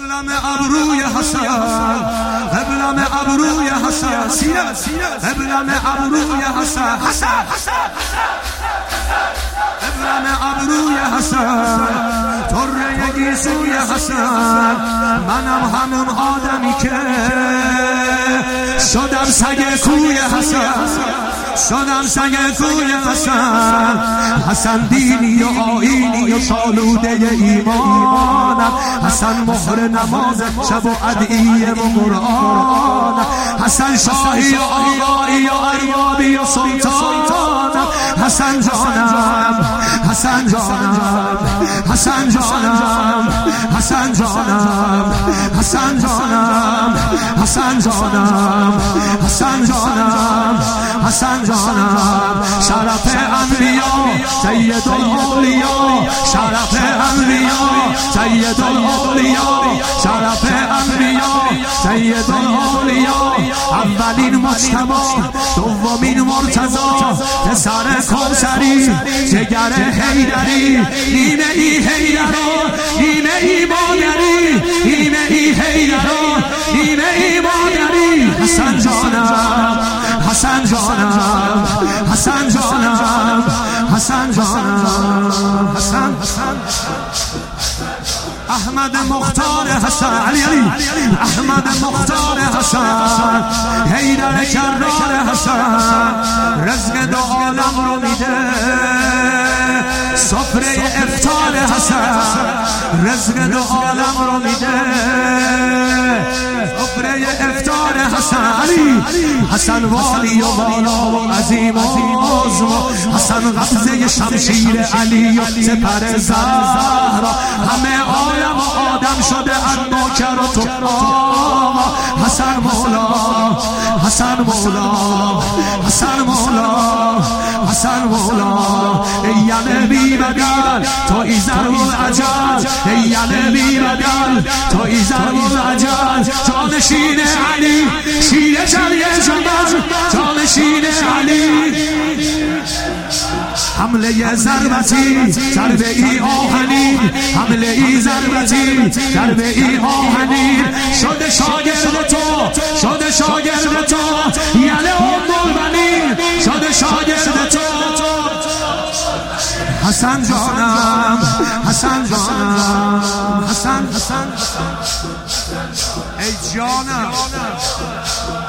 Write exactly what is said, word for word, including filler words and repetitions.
قبلم ابروی حسن، قبلم ابروی حسن، سینه قبلم ابروی حسن، حسن قبلم ابروی حسن، طره گیسوی حسن، منم همون آدمی که شدم سگ کوی حسن، شدم سگ کوی حسن. حسن دینی و آیینی و شالوده ایمانم، حسن مهر نماز شب و ادعیه و قرآنم، حسن شاهی و آقایی و اربابی و سلطانم، حسن جانم حسن جانم حسن جانم حسن جانم حسن جانم حسن جانم حسن جانم حسن جانم. شرف انبیا سید الاولیا، شرف انبیا سید الاولیا، شرف انبیا سید الاولیا. اولین مجتبی دومین مرتضی، پسر کوثری جگر حیدری، نیمه ای حیدران نیمه ای مادری، نیمه ای حیدران نیمه ای مادری. حسن جانم حسن جانم حسن جانم حسن جانم حسن احمد مختار حسن، علی علی احمد مختار حسن، حیدر کرار حسن، رزق دو عالم رو میده، سفره افطار حسن، رزق دو عالم رو میده، سفره افطار حسن. علی حسن والی و والا و عظیم و عظم، حسن غمزه شمشیر علی و سپر زهرا، همه عالم و آدم شده اما کر و تقام. حسن مولا حسن مولا حسن مولا حسن مولا. ای نبی بدل تو ایزر و عجل، ای نبی بدل تو ایزر و عجل. جانشین علی شیر جلی جمال، جانشین علی. حمله ضربتی ضربه ای آهنین، حمله ای ضربتی ضربه ای آهنین. شده شاگرد تو شده شاگرد تو، یله ام البنین شده شاگرد تو. حسن جانم حسن جانم حسن حسن ای جانم